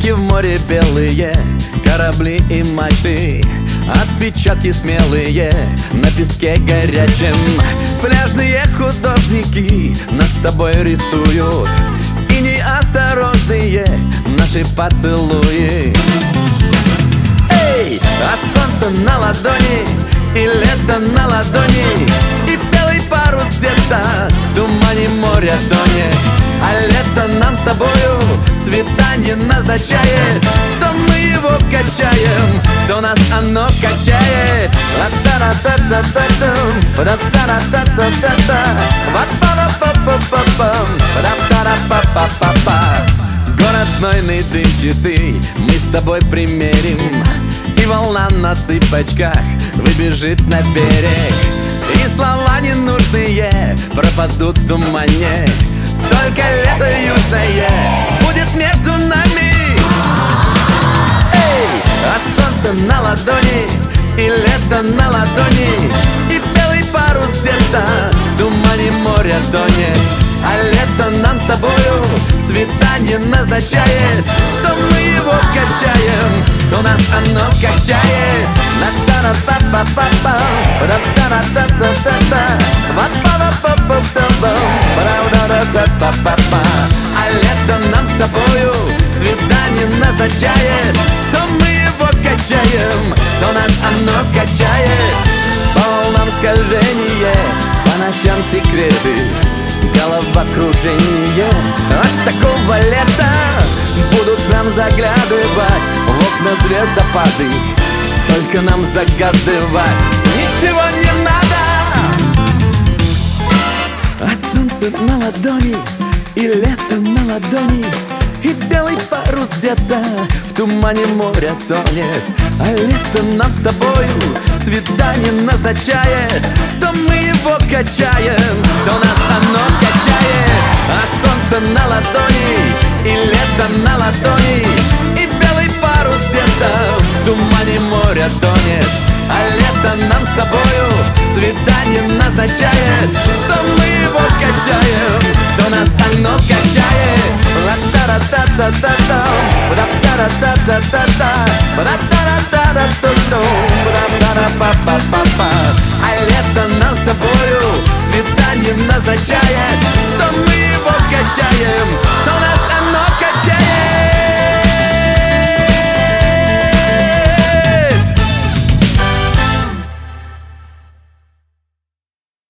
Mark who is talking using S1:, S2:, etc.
S1: Реки в море белые, корабли и мачты, отпечатки смелые на песке горячем. Пляжные художники нас с тобой рисуют, и неосторожные наши поцелуи. Эй, а солнце на ладони, и лето на ладони, и белый парус где-то в тумане моря тонет. А лето нам с тобою свидание назначает. То мы его качаем, то нас оно качает. Город знойный, дымчатый мы с тобой примерим, и волна на цыпочках выбежит на берег. И слова ненужные пропадут в тумане, только лето южное будет между нами. Эй, а солнце на ладони, и лето на ладони, и белый парус где-то в тумане моря тонет. А лето нам с тобою свидание назначает. То мы его качаем, то нас оно качает. А лето нам с тобою свидание назначает. То мы его качаем, то нас оно качает. По волнам скольжение, по ночам секреты, головокружение от такого лета. Будут нам заглядывать в окна звездопады, только нам загадывать ничего не надо. А солнце на ладони, и лето на ладони, и белый парус где-то в тумане моря тонет. А лето нам с тобою свидание назначает. То мы его качаем, то нас оно качает. А солнце на ладони, и лето на ладони, и белый парус где-то в тумане моря тонет. А лето нам с тобою свидание назначает. То мы его качаем, то нас оно качает.